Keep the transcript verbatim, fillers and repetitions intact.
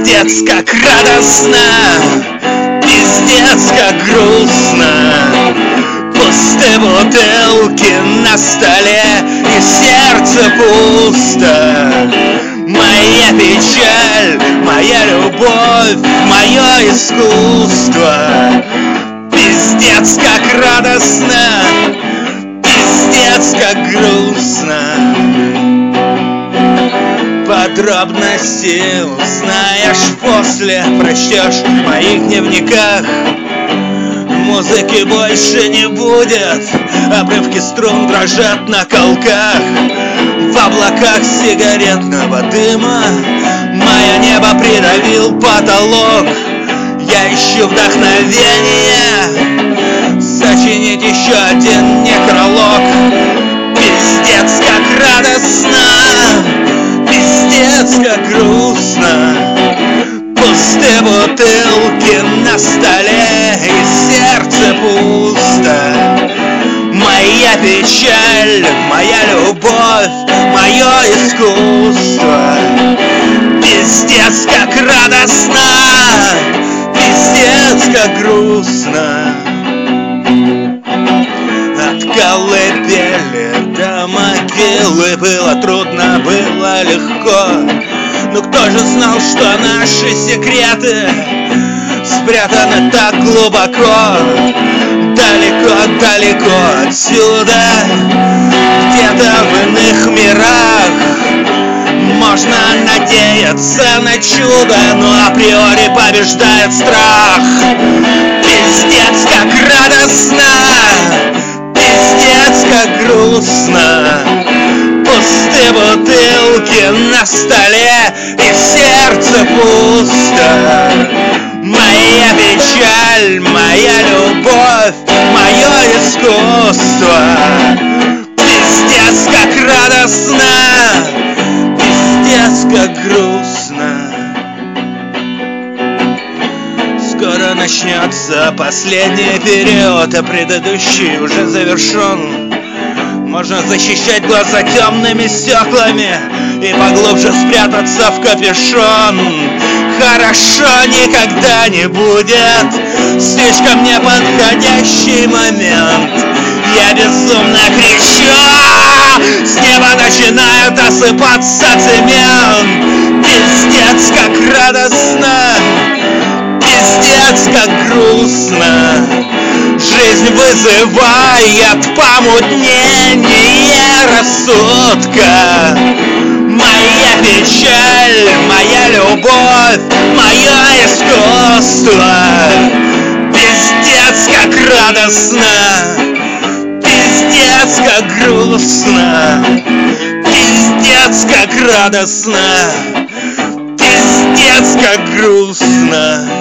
Пиздец, как радостно, пиздец, как грустно. Пустые бутылки на столе, и сердце пусто. Моя печаль, моя любовь, мое искусство. Пиздец, как радостно, пиздец, как грустно. Подробности узнаешь после, прочтешь в моих дневниках. Музыки больше не будет, обрывки струн дрожат на колках. В облаках сигаретного дыма мое небо придавил потолок. Я ищу вдохновение сочинить еще один некролог. Пиздец, как радостно, пиздец, как грустно. Пустые бутылки на столе, и сердце пусто. Моя печаль, моя любовь, мое искусство. Пиздец, как радостно, пиздец, как грустно. От колыбели до могилы было трудно, было легко. Но кто же знал, что наши секреты спрятаны так глубоко? Далеко-далеко отсюда, где-то в иных мирах. Можно надеяться на чудо, но априори побеждает страх. Пиздец, как радостно, пиздец, как грустно. Пустые бутылки на столе, и сердце пусто. Моя печаль, моя любовь, мое искусство. Пиздец, как радостно, пиздец, как грустно. Скоро начнется последний период, а предыдущий уже завершен. Можно защищать глаза темными стеклами и поглубже спрятаться в капюшон. Хорошо никогда не будет, слишком неподходящий момент. Я безумно кричу, с неба начинает осыпаться цемент. Пиздец, как радостно, пиздец, как грустно. Жизнь вызывает помутнение рассудка. Моя печаль, моя любовь, мое искусство. Пиздец, как радостно, пиздец, как грустно. Пиздец, как радостно, пиздец, как грустно.